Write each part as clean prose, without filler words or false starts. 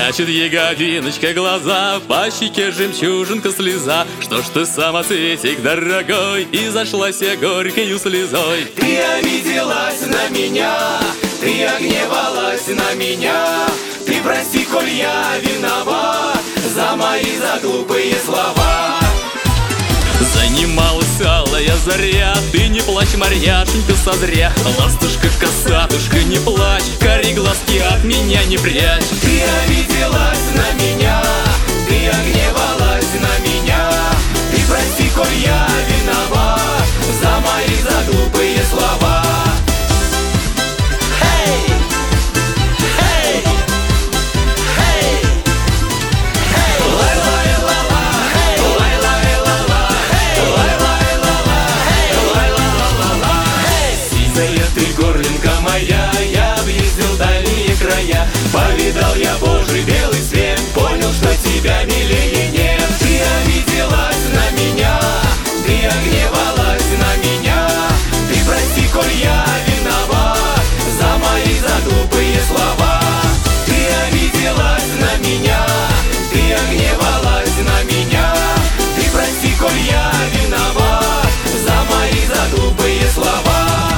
Прячет ягодиночка глаза, по щеке жемчужинка слеза. Что ж ты, самоцветик дорогой, и зашлась я горькою слезой. Ты обиделась на меня, ты огневалась на меня. Ты прости, коль я виноват за мои глупые слова. Занималась алая заря, ты не плачь, Марьяшенька, созря. Ластушка-косатушка, не плачь, кори глазки от меня не прячь. Ты обиделась на меня, ты огневалась на меня. Ты прости, коль я виноват за мои глупые слова. Я объездил дальние края, повидал я Божий белый свет, понял, что тебя милее нет. Ты обиделась на меня, ты огневалась на меня. Ты прости, коль я виноват за мои глупые слова. Ты обиделась на меня, ты огневалась на меня. Ты прости, коль я виноват за мои глупые слова.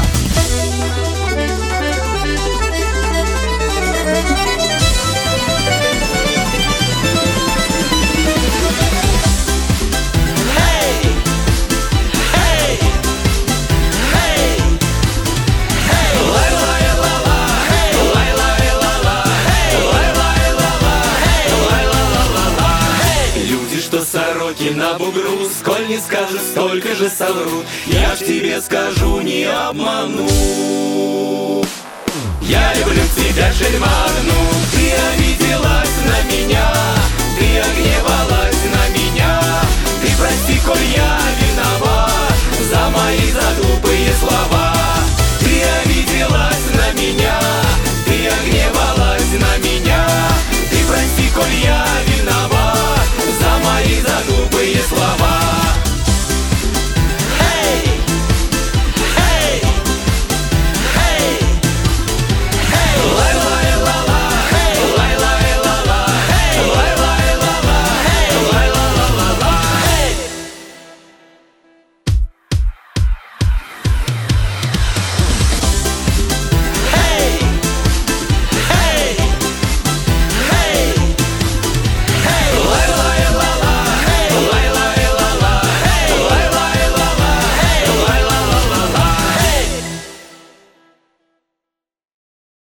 Сороки на бугру, сколь не скажешь, столько же соврут. Я ж тебе скажу, не обману. Я люблю тебя, Жельмарну. Ты обиделась на меня, ты огневалась на меня. Ты прости, коль я виноват за мои глупые